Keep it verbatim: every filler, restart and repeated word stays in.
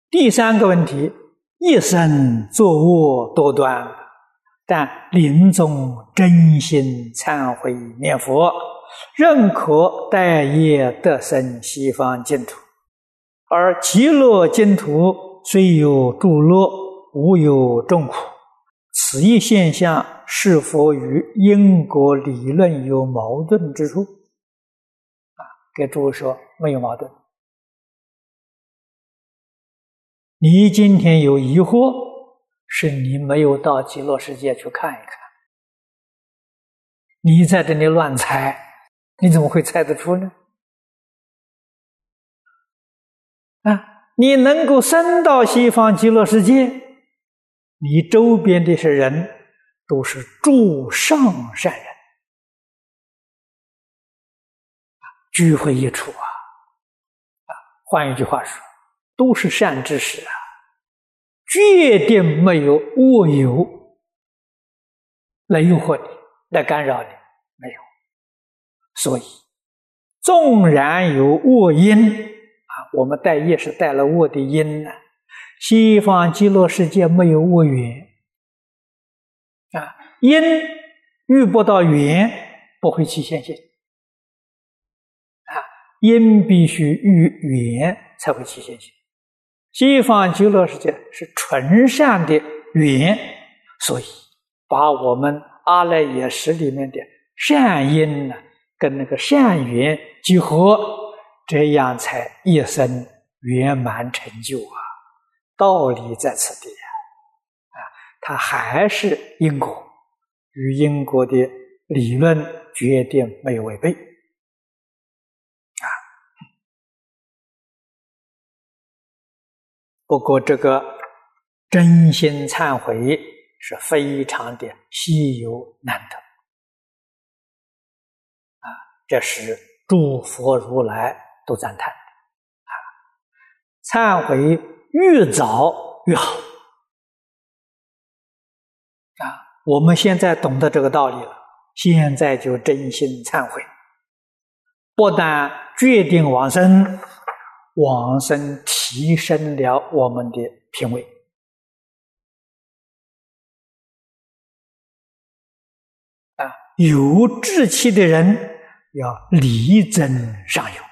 第三个问题，一生作恶多端，但临终真心忏悔念佛，仍可带业得生西方净土。而极乐净土虽有诸乐，无有众苦，此一现象是否与因果理论有矛盾之处？啊，给诸位说没有矛盾。你今天有疑惑，是你没有到极乐世界去看一看。你在这里乱猜，你怎么会猜得出呢？啊，你能够升到西方极乐世界，你周边的是人都是诸上善人，聚会一处啊，啊，换一句话说，都是善知识啊，决定没有恶友来诱惑你，来干扰你，没有。所以，纵然有恶因啊，我们带业是带了恶的因呢，西方极乐世界没有恶缘啊，因遇不到缘，不会起现行啊，因必须遇缘才会起现行。西方极乐世界是纯善的缘，所以把我们阿赖耶识里面的善因呢，跟那个善缘结合，这样才一生圆满成就啊！道理在此地啊，啊，它还是因果，与因果的理论决定没有违背。不过这个真心忏悔是非常的稀有难得啊，这是诸佛如来都赞叹的啊。忏悔越早越好啊！我们现在懂得这个道理了，现在就真心忏悔，不但决定往生，往生提升了我们的品位啊！有志气的人要力争上游